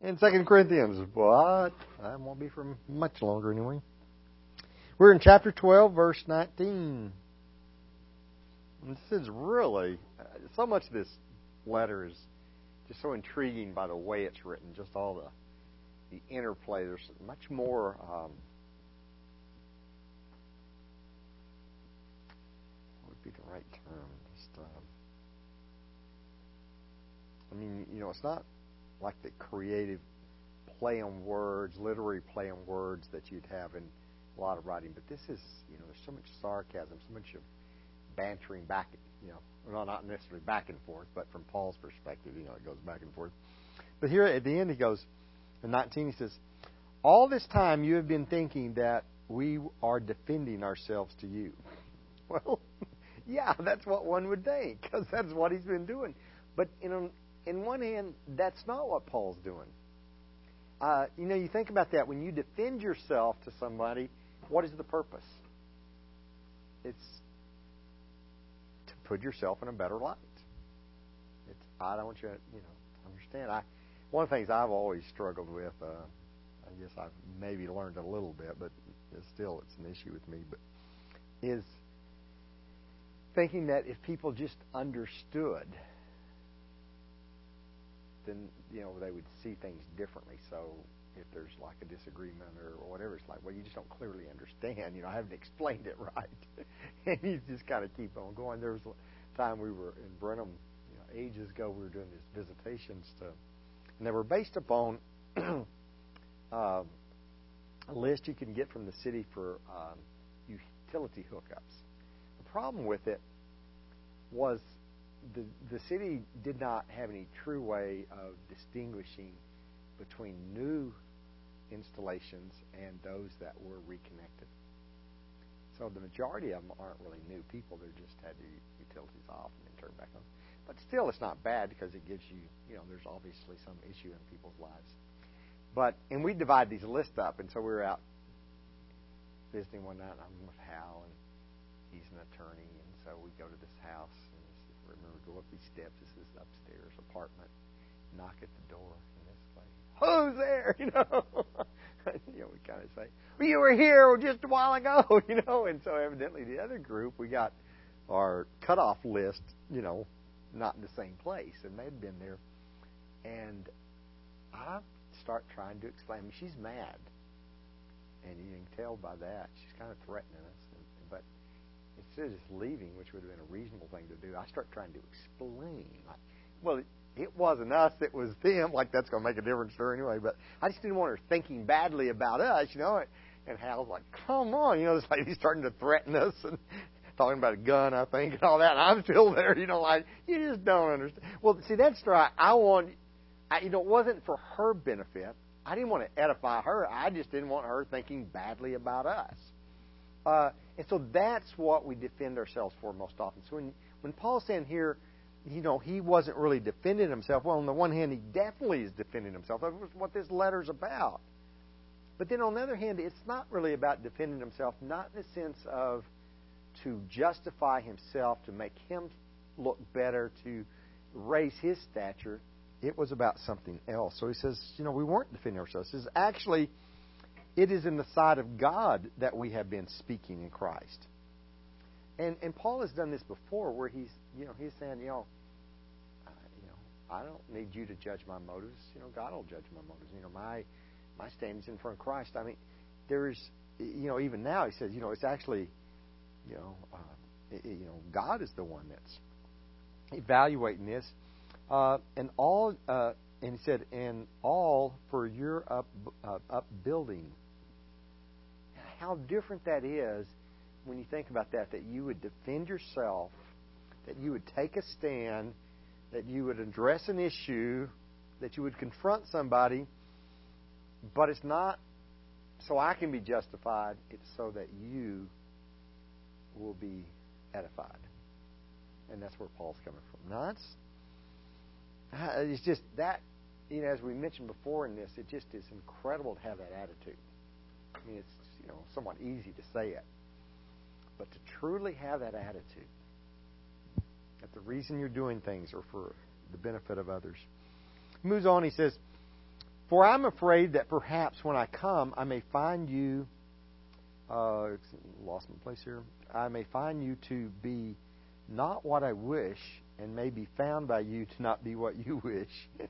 in 2 Corinthians. But that won't be for much longer anyway. We're in chapter 12, verse 19. And this is really, so much of this letter is just so intriguing by the way it's written, just all the interplay. There's much more. What would be the right term? It's not like the creative play on words, literary play on words that you'd have in a lot of writing. But this is, there's so much sarcasm, so much of bantering back, well, not necessarily back and forth, but from Paul's perspective, it goes back and forth. But here at the end, he goes, in 19, he says, all this time you have been thinking that we are defending ourselves to you. Well, yeah, that's what one would think, because that's what he's been doing. But in one hand, that's not what Paul's doing. You think about that. When you defend yourself to somebody, what is the purpose? It's to put yourself in a better light. I don't want you to, understand. One of the things I've always struggled with, I guess I've maybe learned a little bit, but it's an issue with me, but is thinking that if people just understood, then they would see things differently. So if there's like a disagreement or whatever, it's like, well, you just don't clearly understand. I haven't explained it right, and you just kind of keep on going. There was a time we were in Brenham, ages ago. We were doing these visitations and they were based upon a list you can get from the city for utility hookups. The problem with it was the city did not have any true way of distinguishing between new installations and those that were reconnected. So the majority of them aren't really new people. They just had the utilities off and then turned back on. But still, it's not bad because it gives you, there's obviously some issue in people's lives. And we divide these lists up, and so we were out visiting one night, and I'm with Hal, and he's an attorney, and so we go to this house, and remember, go up these steps. This is upstairs apartment. Knock at the door, and it's like, who's there? We kind of say, well, you were here just a while ago, And so evidently the other group, we got our cutoff list, not in the same place, and they'd been there. And I start trying to explain. She's mad, and you can tell by that she's kind of threatening us. But instead of just leaving, which would have been a reasonable thing to do, I start trying to explain. Well, it wasn't us, it was them. That's going to make a difference to her anyway. But I just didn't want her thinking badly about us, And Hal's like, come on, this lady's starting to threaten us and talking about a gun, I think, and all that. And I'm still there, you just don't understand. Well, see, that's right. It wasn't for her benefit. I didn't want to edify her. I just didn't want her thinking badly about us. And so that's what we defend ourselves for most often. So when Paul's saying here, he wasn't really defending himself. Well, on the one hand, he definitely is defending himself. That's what this letter's about. But then on the other hand, it's not really about defending himself, not in the sense of to justify himself, to make him look better, to raise his stature. It was about something else. So he says, we weren't defending ourselves. He says, actually, it is in the sight of God that we have been speaking in Christ. And Paul has done this before, where he's saying, I don't need you to judge my motives. God will judge my motives. My standing's in front of Christ. There's, even now he says, it's actually, God is the one that's evaluating this, and he said, and all for your upbuilding. How different that is when you think about that you would defend yourself, that you would take a stand, that you would address an issue, that you would confront somebody, but it's not so I can be justified, it's so that you will be edified. And that's where Paul's coming from. Now, it's just that, as we mentioned before in this, it just is incredible to have that attitude. It's somewhat easy to say it, but to truly have that attitude, that the reason you're doing things are for the benefit of others. He moves on. He says, For I'm afraid that perhaps when I come, I may find you. Lost my place here. I may find you to be not what I wish, and may be found by you to not be what you wish.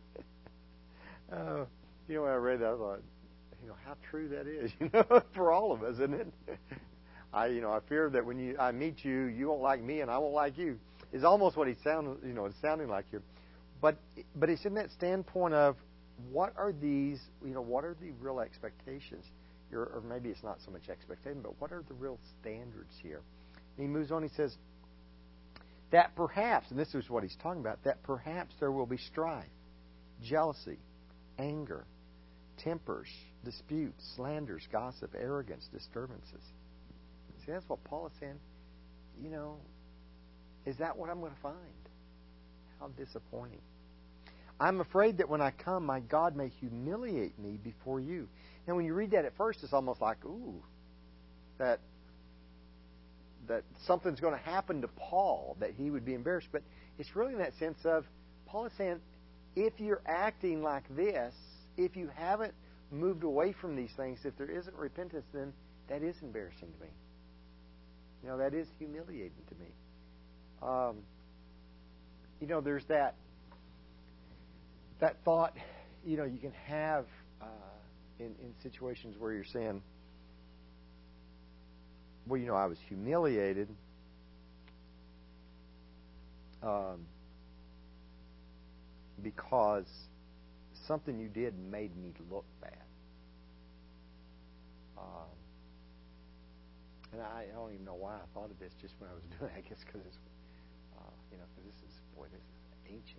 When I read that, I thought, how true that is, for all of us, isn't it? I fear that when I meet you, you won't like me, and I won't like you. Is almost what it's sounding like here. But it's in that standpoint of what are these, what are the real expectations? Or maybe it's not so much expectation, but what are the real standards here? And he moves on, he says, that perhaps, and this is what he's talking about, that perhaps there will be strife, jealousy, anger, tempers, disputes, slanders, gossip, arrogance, disturbances. See, that's what Paul is saying. Is that what I'm going to find? How disappointing. I'm afraid that when I come, my God may humiliate me before you. Now, when you read that at first, it's almost like, ooh, that something's going to happen to Paul, that he would be embarrassed. But it's really in that sense of, Paul is saying, if you're acting like this, if you haven't moved away from these things, if there isn't repentance, then that is embarrassing to me. That is humiliating to me. There's that thought, you can have in situations where you're saying, well, I was humiliated because something you did made me look bad. And I don't even know why I thought of this just when I was doing it. I guess because it's, because this is ancient,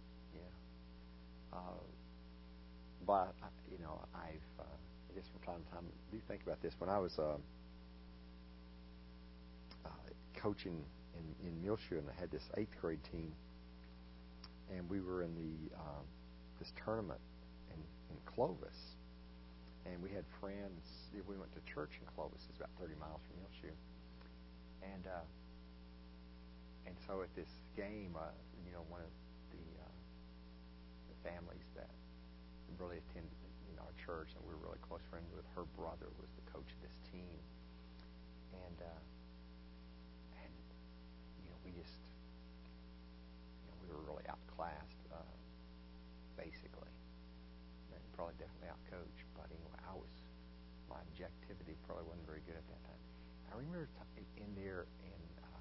but, I guess from time to time, I do think about this. When I was coaching in Muleshoe, and I had this 8th grade team, and we were in this tournament in Clovis, and we had friends. We went to church in Clovis. It's about 30 miles from Muleshoe, and so at this game, one of the families that really attended our church, and we were really close friends with, her brother was the coach of this team, and we just we were really outclassed, basically, and probably definitely outcoached. But anyway, my objectivity probably wasn't very good at that time. I remember in there, and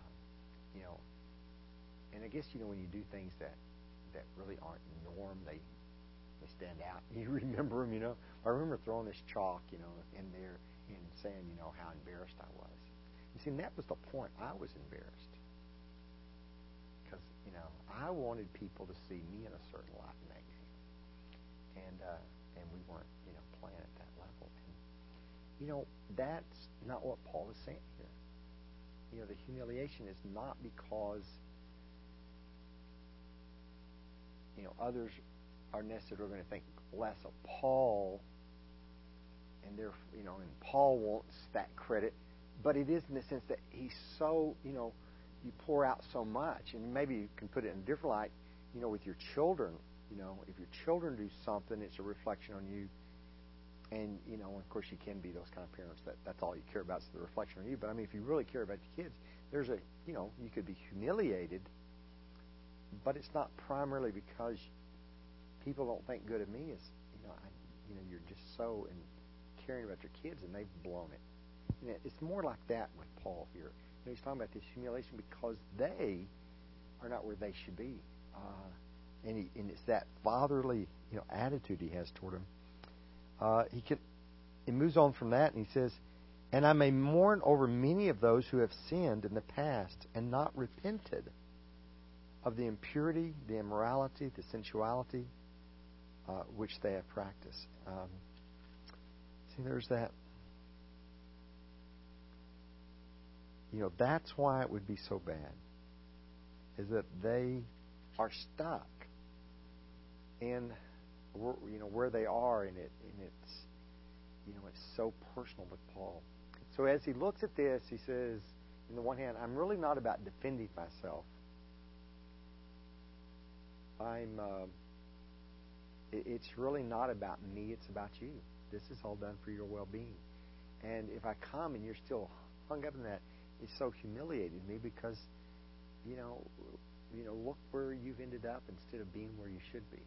and I guess when you do things that really aren't norm, they stand out. You remember them, I remember throwing this chalk, in there and saying, how embarrassed I was. You see, and that was the point. I was embarrassed because, I wanted people to see me in a certain light in that game, and we weren't, playing at that level. And that's not what Paul is saying here. The humiliation is not because others are necessarily going to think less of Paul, and and Paul wants that credit, but it is in the sense that he's so, you pour out so much, and maybe you can put it in a different light, with your children, if your children do something, it's a reflection on you, and, of course you can be those kind of parents that's all you care about is the reflection on you, but I mean, if you really care about your kids, there's you could be humiliated, but it's not primarily because people don't think good of me. It's you're just so caring about your kids, and they've blown it. It's more like that with Paul here. He's talking about this humiliation because they are not where they should be, and it's that fatherly attitude he has toward him. He moves on from that, and he says, "And I may mourn over many of those who have sinned in the past and not repented of the impurity, the immorality, the sensuality which they have practiced." See, there's that. That's why it would be so bad, is that they are stuck in where they are, and it's so personal with Paul. So as he looks at this, he says, on the one hand, I'm really not about defending myself. It's really not about me. It's about you. This is all done for your well-being. And if I come and you're still hung up in that, it's so humiliating to me because, look where you've ended up instead of being where you should be.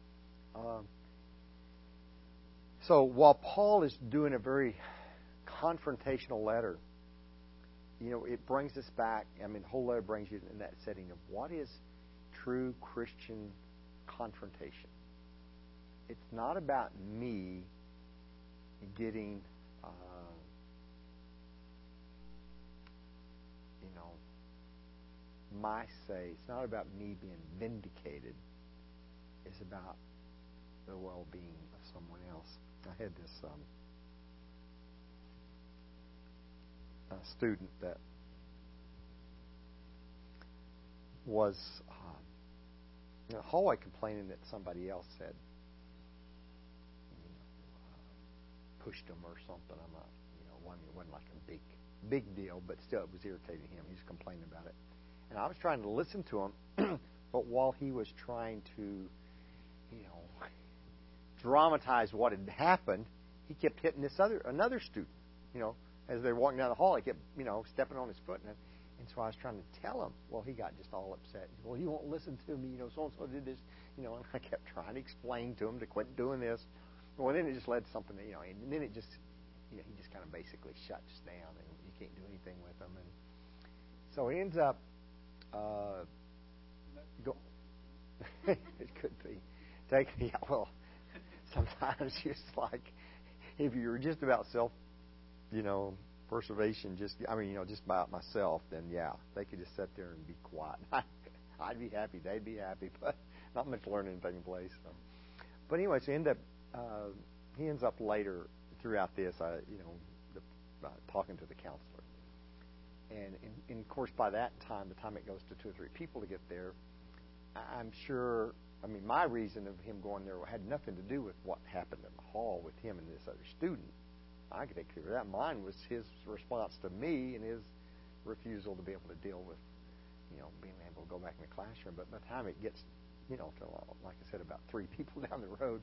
So while Paul is doing a very confrontational letter, it brings us back. I mean, the whole letter brings you in that setting of what is true Christian confrontation. It's not about me getting, my say. It's not about me being vindicated. It's about the well-being of someone else. I had this student that was in the hallway complaining that somebody else had pushed him or something. I'm not, it wasn't like a big deal, but still it was irritating him. He was complaining about it. And I was trying to listen to him, but while he was trying to, dramatize what had happened, he kept hitting another student. As they were walking down the hall, he kept, stepping on his foot. And so I was trying to tell him. Well, he got just all upset. He said, well, you won't listen to me. So-and-so did this. And I kept trying to explain to him to quit doing this. Well, then it just led to something, and then it just, he just kind of basically shuts down, and you can't do anything with him. And so he ends up, it could be. Sometimes it's like, if you're just about preservation, just about myself, then they could just sit there and be quiet. I'd be happy, they'd be happy, but not much learning taking place. So. But anyway, so he ends up later throughout this, talking to the counselor. And of course, by that time, the time it goes to 2 or 3 people to get there, I'm sure, my reason of him going there had nothing to do with what happened in the hall with him and this other student. I could take care of that. Mine was his response to me and his refusal to be able to deal with, being able to go back in the classroom. But by the time it gets, to, like I said, about 3 people down the road,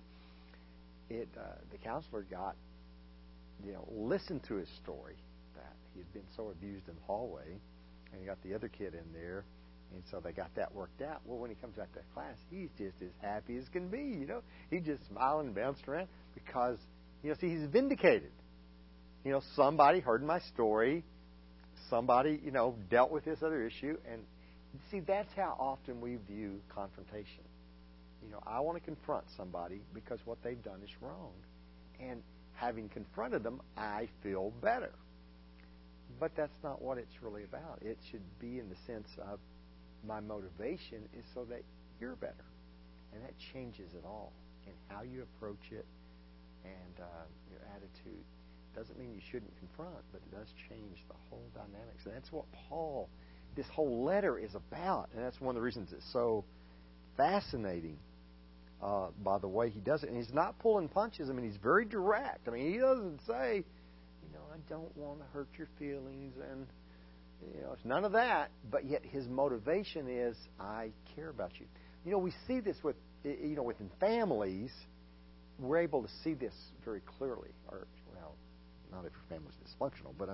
the counselor got, listened to his story that he had been so abused in the hallway, and he got the other kid in there, and so they got that worked out. Well, when he comes out to class, he's just as happy as can be, He's just smiling and bouncing around because, he's vindicated. Somebody heard my story. Somebody, dealt with this other issue. And see, that's how often we view confrontation. I want to confront somebody because what they've done is wrong. And having confronted them, I feel better. But that's not what it's really about. It should be in the sense of my motivation is so that you're better. And that changes it all. And how you approach it and your attitude. Doesn't mean you shouldn't confront, but it does change the whole dynamics. And that's what this whole letter is about. And that's one of the reasons it's so fascinating by the way he does it. And he's not pulling punches. He's very direct. He doesn't say, I don't want to hurt your feelings and, it's none of that. But yet his motivation is, I care about you. We see this within families. We're able to see this very clearly. Or, not if your family's dysfunctional, but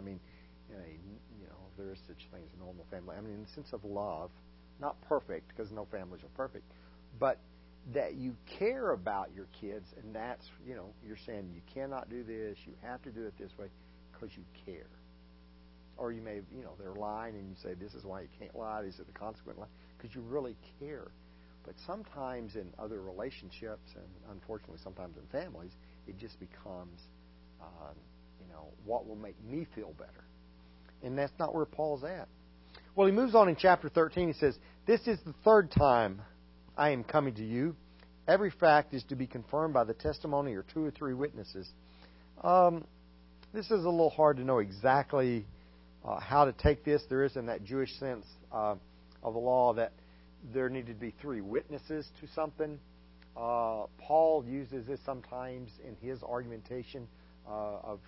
there is such thing as a normal family. In the sense of love, not perfect, because no families are perfect, but that you care about your kids, and that's, you're saying you cannot do this, you have to do it this way, because you care. Or you may, they're lying, and you say, this is why you can't lie, these are the consequent lie, because you really care. But sometimes in other relationships, and unfortunately sometimes in families, it just becomes, what will make me feel better. And that's not where Paul's at. Well, he moves on in chapter 13. He says, this is the 3rd time I am coming to you. Every fact is to be confirmed by the testimony of 2 or 3 witnesses. This is a little hard to know exactly how to take this. There is in that Jewish sense of the law that there needed to be 3 witnesses to something. Paul uses this sometimes in his argumentation of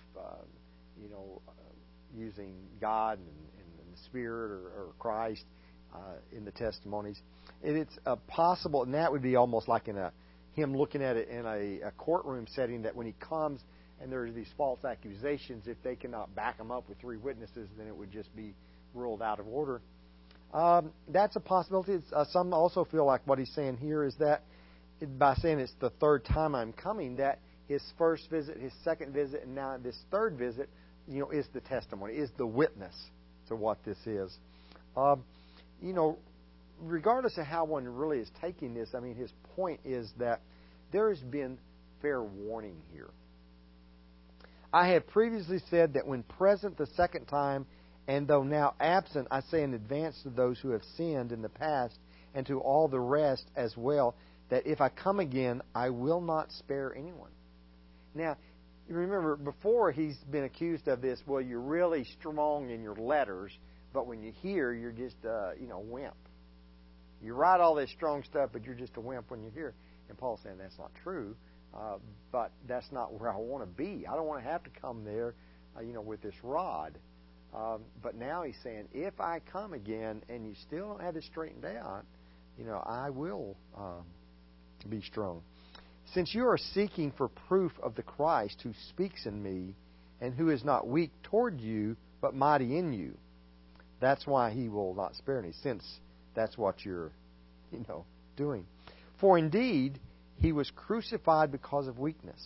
using God and the Spirit or Christ in the testimonies. And it's possible, and that would be almost like in a him looking at it in a courtroom setting, that when he comes and there's these false accusations, if they cannot back them up with 3 witnesses, then it would just be ruled out of order. That's a possibility. Some also feel like what he's saying here is that by saying it's the 3rd time I'm coming, that his first visit, his second visit, and now this 3rd visit, is the testimony, is the witness to what this is. Regardless of how one really is taking this, his point is that there has been fair warning here. I have previously said that when present the 2nd time, and though now absent, I say in advance to those who have sinned in the past, and to all the rest as well, that if I come again, I will not spare anyone. Now, you remember, before he's been accused of this, well, you're really strong in your letters, but when you hear, you're just, wimp. You write all this strong stuff, but you're just a wimp when you hear. And Paul's saying that's not true, but that's not where I want to be. I don't want to have to come there, with this rod. But now he's saying, if I come again and you still don't have this straightened out, I will be strong. Since you are seeking for proof of the Christ who speaks in me, and who is not weak toward you, but mighty in you, that's why he will not spare me, since that's what you're, doing. For indeed, he was crucified because of weakness.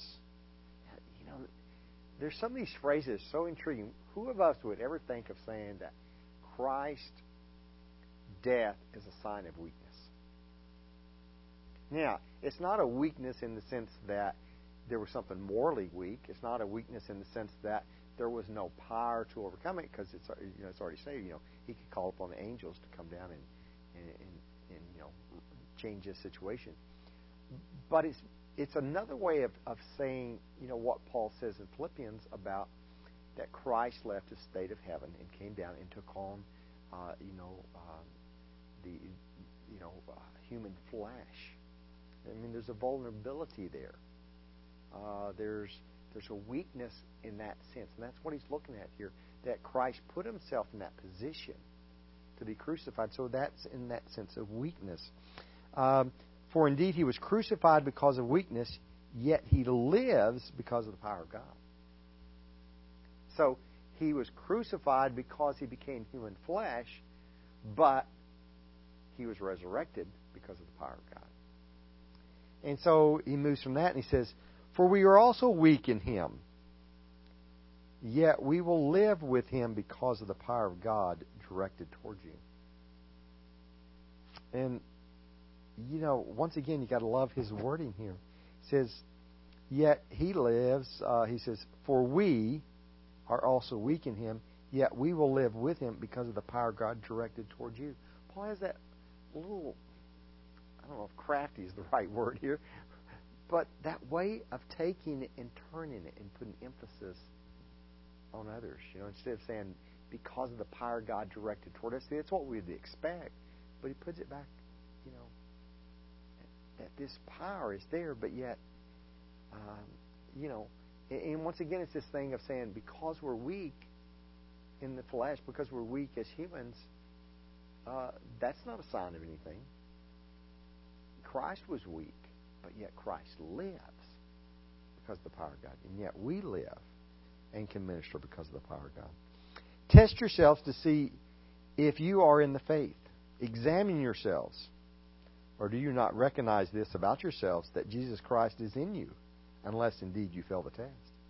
There's some of these phrases so intriguing. Who of us would ever think of saying that Christ's death is a sign of weakness? Now, it's not a weakness in the sense that there was something morally weak. It's not a weakness in the sense that there was no power to overcome it, because it's already stated. He could call upon the angels to come down and change this situation. But it's another way of saying what Paul says in Philippians about that Christ left his state of heaven and came down and took on human flesh. There's a vulnerability there. There's a weakness in that sense, and that's what he's looking at here. That Christ put himself in that position to be crucified. So that's in that sense of weakness. For indeed he was crucified because of weakness, yet he lives because of the power of God. So he was crucified because he became human flesh, but he was resurrected because of the power of God. And so he moves from that and he says, for we are also weak in him, yet we will live with him because of the power of God directed towards you. And once again, you got to love his wording here. It says, yet he lives, he says, for we are also weak in him, yet we will live with him because of the power of God directed towards you. Paul has that little, I don't know if crafty is the right word here, but that way of taking it and turning it and putting emphasis on others. Instead of saying, because of the power of God directed toward us, see, that's what we'd expect. But he puts it back, that this power is there, but yet, and once again, it's this thing of saying, because we're weak in the flesh, because we're weak as humans, that's not a sign of anything. Christ was weak, but yet Christ lives because of the power of God. And yet we live and can minister because of the power of God. Test yourselves to see if you are in the faith. Examine yourselves. Or do you not recognize this about yourselves, that Jesus Christ is in you, unless indeed you fail the test?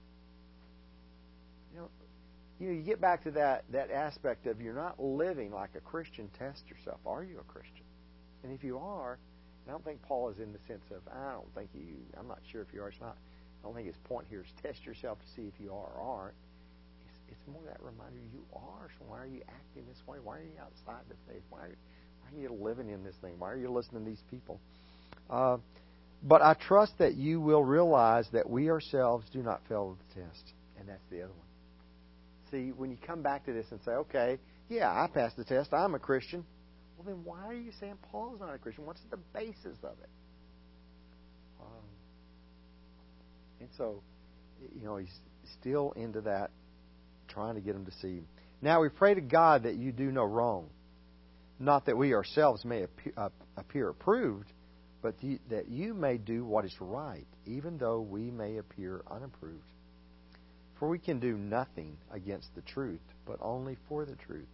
You get back to that aspect of you're not living like a Christian. Test yourself. Are you a Christian? And if you are, I don't think Paul is in the sense of, I'm not sure if you are. I don't think his point here is test yourself to see if you are or aren't. It's more that reminder you are. So why are you acting this way? Why are you outside the faith? Why are you living in this thing? Why are you listening to these people? But I trust that you will realize that we ourselves do not fail the test. And that's the other one. See, when you come back to this and say, okay, yeah, I passed the test. I'm a Christian. Well, then why are you saying Paul's not a Christian? What's the basis of it? And so, he's still into that, trying to get him to see. Now we pray to God that you do no wrong. Not that we ourselves may appear approved, but that you may do what is right, even though we may appear unapproved. For we can do nothing against the truth, but only for the truth.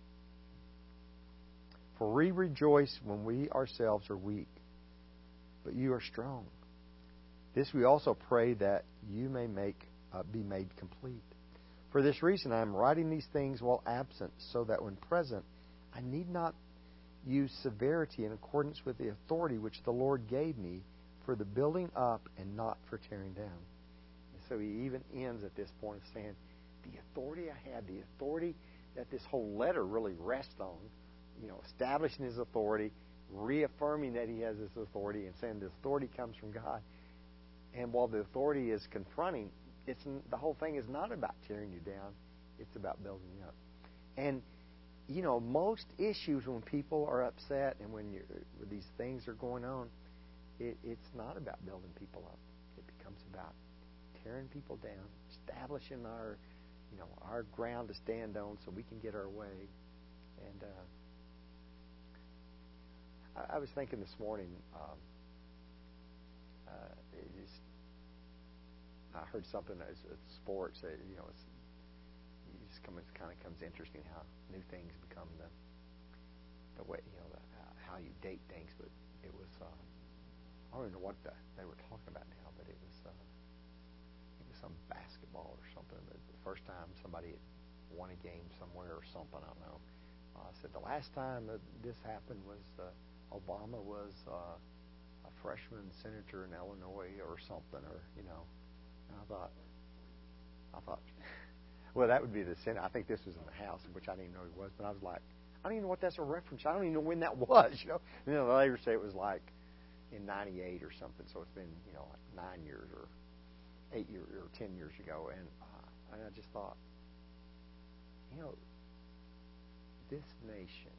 For we rejoice when we ourselves are weak, but you are strong. This we also pray that you may be made complete. For this reason I am writing these things while absent, so that when present I need not use severity in accordance with the authority which the Lord gave me for the building up and not for tearing down. And so he even ends at this point of saying, the authority I had, the authority that this whole letter really rests on, establishing his authority, reaffirming that he has this authority, and saying the authority comes from God. And while the authority is confronting, the whole thing is not about tearing you down. It's about building you up. And, most issues when people are upset and when these things are going on, it's not about building people up. It becomes about tearing people down, establishing our ground to stand on so we can get our way. And I was thinking this morning, I heard something as sports. It kind of comes interesting how new things become the way how you date things. But it was I don't even know what they were talking about now, but it was some basketball or something. The first time somebody had won a game somewhere or something, I don't know. Said the last time that this happened was Obama was a freshman senator in Illinois or something, or And I thought, well, that would be the Senate. I think this was in the House, which I didn't even know he was. But I was like, I don't even know what that's a reference. I don't even know when that was. They later say it was like in '98 or something. So it's been like 9 years or 8 years or 10 years ago. And I just thought, this nation,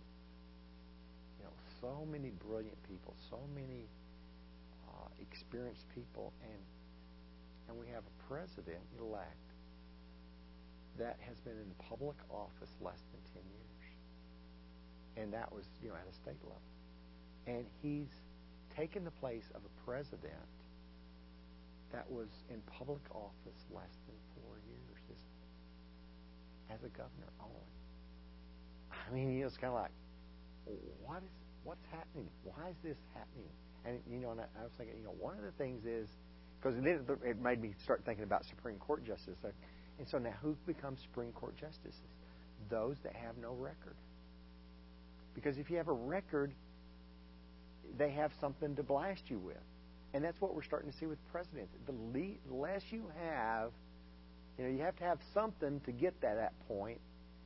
so many brilliant people, so many experienced people, and we have a president-elect that has been in public office less than 10 years. And that was, at a state level. And he's taken the place of a president that was in public office less than 4 years as a governor only. I mean, it's kind of like, what's happening? Why is this happening? And, and I was thinking, one of the things is, because then it made me start thinking about Supreme Court justices. And so now who becomes Supreme Court justices? Those that have no record. Because if you have a record, they have something to blast you with. And that's what we're starting to see with presidents. The less you have, you have to have something to get to that point.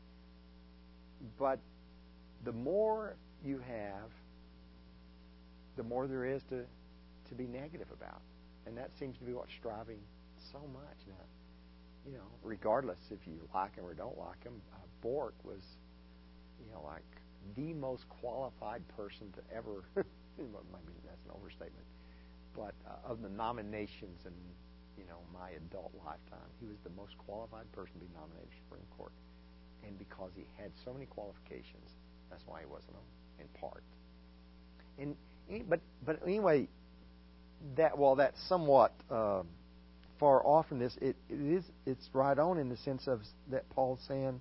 But the more you have, the more there is to be negative about. And that seems to be what's driving so much now. Regardless if you like him or don't like him, Bork was, like the most qualified person to ever, maybe that's an overstatement, but of the nominations in, my adult lifetime, he was the most qualified person to be nominated for Supreme Court. And because he had so many qualifications, that's why he wasn't on, in part. But anyway, that's somewhat far off from this. It's right on in the sense of that Paul's saying,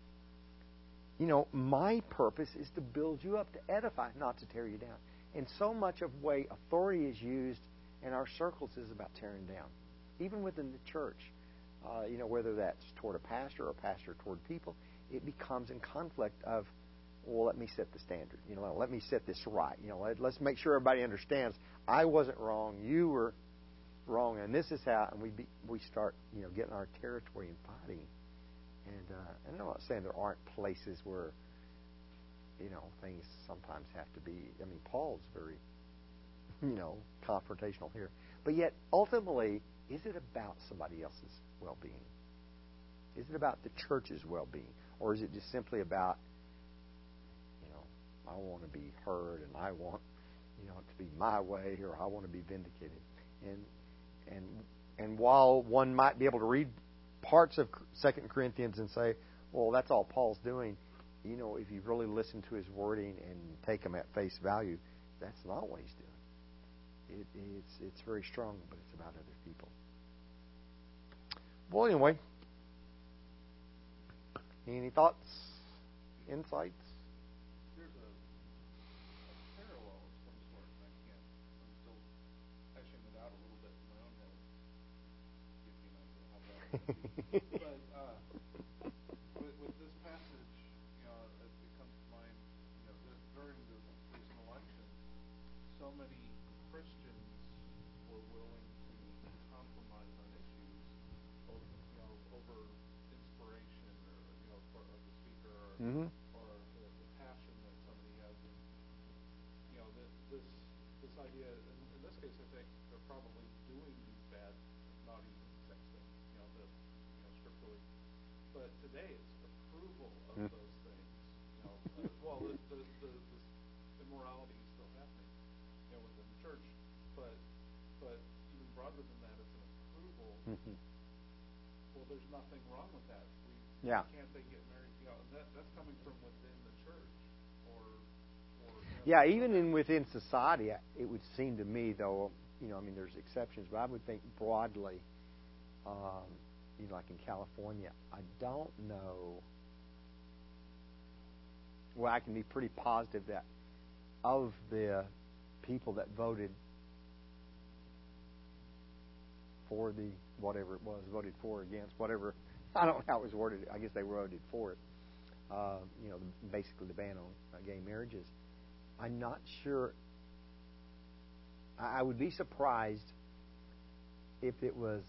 my purpose is to build you up, to edify, not to tear you down. And so much of the way authority is used in our circles is about tearing down, even within the church. Whether that's toward a pastor or a pastor toward people, it becomes in conflict of, well, let me set the standard. Let me set this right. Let's make sure everybody understands I wasn't wrong, you were wrong, and this is how. And we start, getting our territory and fighting. And I'm not saying there aren't places where, things sometimes have to be. I mean, Paul's very, confrontational here. But yet, ultimately, is it about somebody else's well-being? Is it about the church's well-being? Or is it just simply about, I want to be heard and I want, it to be my way, or I want to be vindicated? And while one might be able to read parts of 2 Corinthians and say, well, that's all Paul's doing, if you really listen to his wording and take him at face value, that's not what he's doing. it's very strong, but it's about other people. Well, anyway, any thoughts, insights? There's a parallel of some sort, and I'm still hashing it out a little bit in my own head. Give me an idea how bad it's going to be. But with this passage, it comes to mind, that during the recent election, so many Christians were willing to compromise on issues over inspiration of the speaker or the passion that somebody has. And, this idea, in this case, I think they're probably doing these bad, not even sex things, scripturally. But today it's approval of those things. The immorality is still happening, within the church. But even broader than that, it's an approval. Well, there's nothing wrong with that. Can't they get married? That's coming from within the church, Yeah, even within society, it would seem to me, though, there's exceptions, but I would think broadly, like in California, I don't know. Well, I can be pretty positive that of the people that voted for the whatever it was, voted for or against, whatever, I don't know how it was worded. I guess they voted for it. Basically the ban on gay marriages. I'm not sure. I would be surprised if it was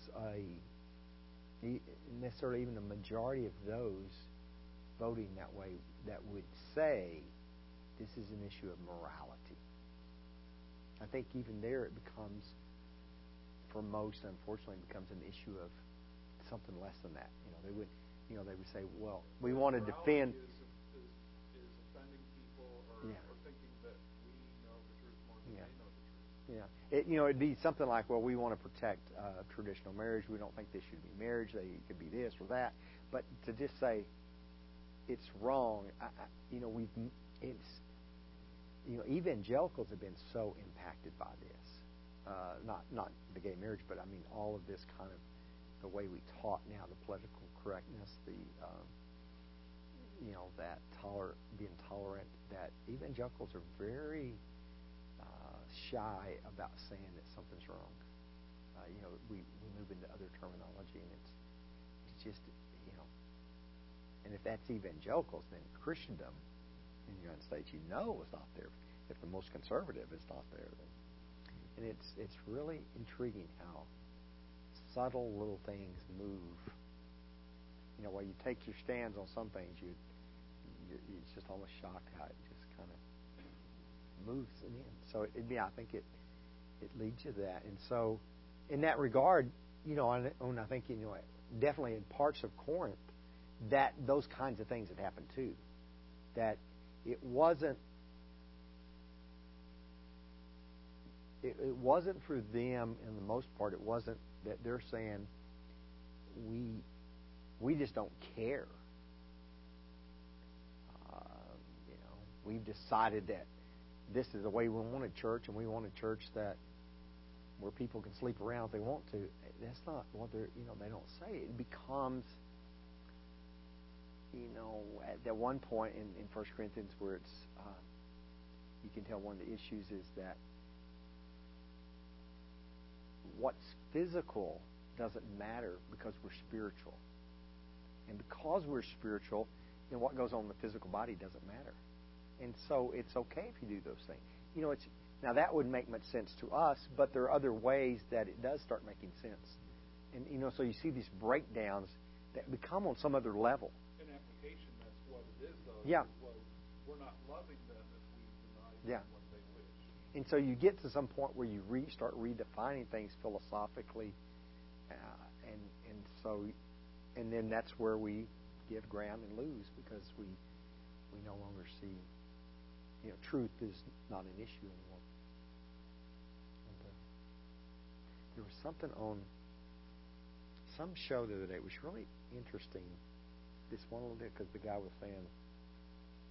necessarily even the majority of those voting that way that would say this is an issue of morality. I think even there it becomes, for most, unfortunately, becomes an issue of something less than that. They would say, well, we want to defend. Is offending people or thinking that we know the truth more than they know the truth. Yeah. It'd be something like, well, we want to protect traditional marriage. We don't think this should be marriage. They could be this or that. But to just say it's wrong, evangelicals have been so impacted by this. Not the gay marriage, but I mean all of this kind of the way we talk now, the political correctness, the that being tolerant. That evangelicals are very shy about saying that something's wrong. We move into other terminology, and it's just and if that's evangelicals, then Christendom in the United States, is not there. If the most conservative is not there, then, and it's really intriguing how subtle little things move. While you take your stands on some things, it's just almost shocked how it just kind of moves in. So I think it leads you to that. And so, in that regard, and I think definitely in parts of Corinth, that those kinds of things had happened too. That it wasn't for them, in the most part. It wasn't that they're saying we just don't care. We've decided that this is the way we want a church, and we want a church where people can sleep around if they want to. That's not what they're. They don't say. It becomes. At one point in 1 Corinthians, where it's, you can tell one of the issues is that what's physical doesn't matter because we're spiritual. And because we're spiritual, then what goes on in the physical body doesn't matter. And so it's okay if you do those things. Now that wouldn't make much sense to us, but there are other ways that it does start making sense. And, so you see these breakdowns that become on some other level. In application, that's what it is, though. Yeah. Well, we're not loving them if we deny them what they wish. And so you get to some point where you start redefining things philosophically, and then that's where we give ground and lose, because we no longer see, truth is not an issue anymore. And, there was something on some show the other day. It was really interesting. This one little bit, because the guy was saying,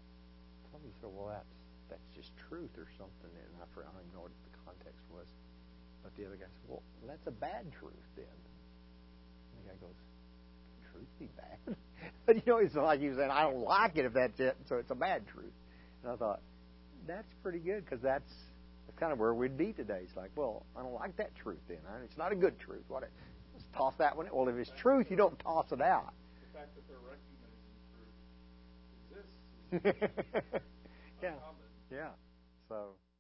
somebody said, well, that's just truth or something, and I don't even know what the context was. But the other guy said, well, that's a bad truth then. And the guy goes, can truth be bad? But it's like he was saying, I don't like it if that's it, so it's a bad truth. And I thought, that's pretty good, because that's kind of where we'd be today. It's like, well, I don't like that truth then. It's not a good truth. Let's toss that one. Well, if it's truth, you don't toss it out. The fact that they're recognizing truth exists is Yeah. uncommon. Yeah. So